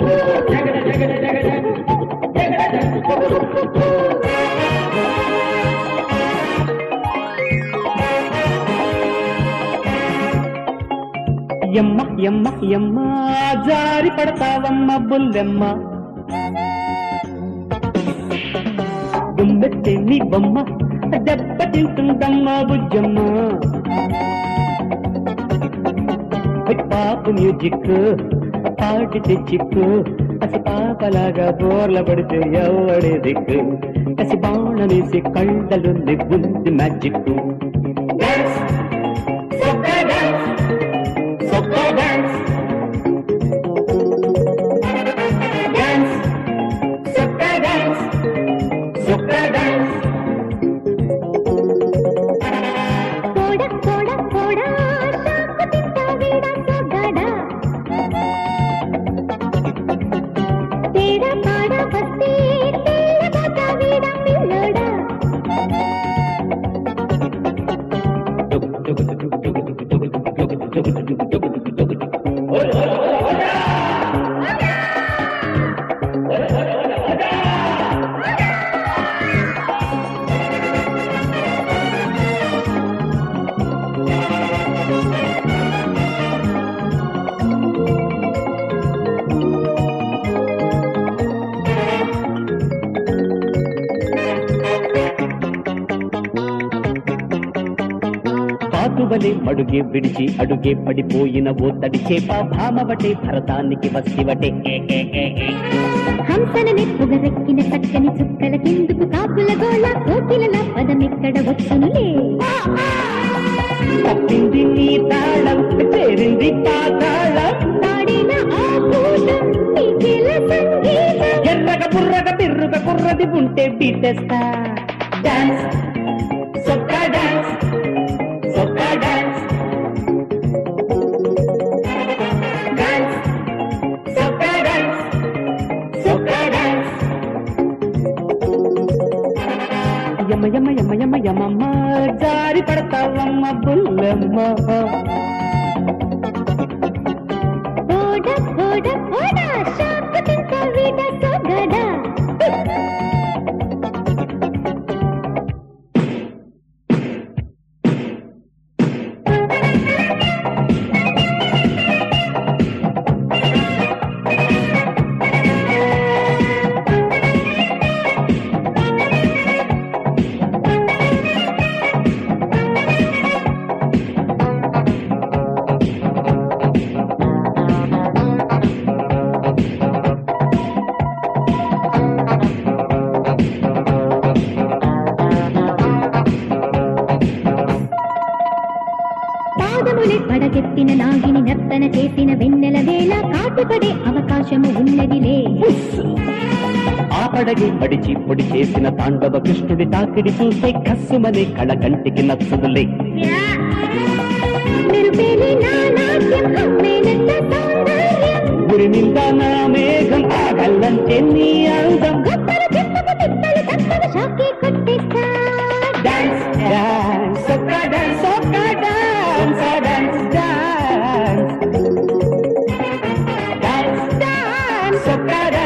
యమ్మ యమ్మ యమ్మ జారి పడతావమ్మ బుల్లెమ్మ దుమ్మెత్తే నీ బొమ్మ దెబ్బ తింటుందమ్మ బుజ్జమ్మ పాపు మ్యూజిక్ పాటితే చిక్కు అసి పాపలాగా బోర్ల పడితే ఎవడే దిక్కు కసి బాణమేసి కళ్ళలు నివ్వుంది మ్యాజిక్ పాతువలే అడుగే విడిచి అడుగే పడిపోయిన ఓ తడి చేప భామవటే భరతానికి వస్తివటే హంసనని పొగరెక్కిన చక్కని చుక్కల కిందుకు కాకుల గోళ కోకిలల పదమెక్కడ వచ్చునులే తప్పింది నీ తాళం చేరింది పాతాళం పాడిన ఆ పూతం నీకెల సంగీతం ఎర్రగ బుర్రగ బిర్రుగ కుర్రది ఉంటే బీటేస్తా డాన్స్ సొక్క డాన్స్ సొక్క డాన్స్ డాన్స్ సొక్క డాన్స్ సొక్క డాన్స్ యమ యమ యమ యమ యమమ్మ జారి పడతావమ్మ బుల్లమ్మ ఓడ ఓడ ఓడ షాకు తింట వీడ సొగడ పాదములే పడగెత్తిన నాగిని నర్తన చేసిన వెన్నెల వేళ కాటుపడే అవకాశము ఉన్నదిలే ఆ పడగి పడిచి పొడి చేసిన తాండవ కృష్ణుడి తాకిడి చూస్తే కస్సుమనే కళ కంటికి నచ్చుదులే మెరుపేలి నా నాట్యం హమ్మేనంత సౌందర్యం గురి నిండా నా మేఘం ఆగల్లంటే నీ అందం గొప్పలు తిప్పకు తిప్పలు తప్పక షాకే కొట్టేస్తా డాన్స్ డాన్స్ సొక్క డాన్స్ సొక్క dance dance dance dance dance సొక్క డాన్స్